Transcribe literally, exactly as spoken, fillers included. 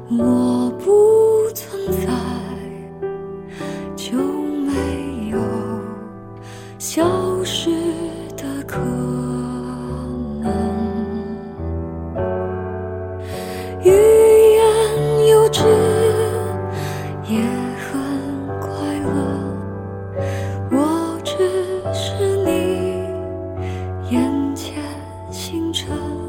我不存在，就没有消失的可能。语言幼稚，也很快乐。我只是你眼前星辰。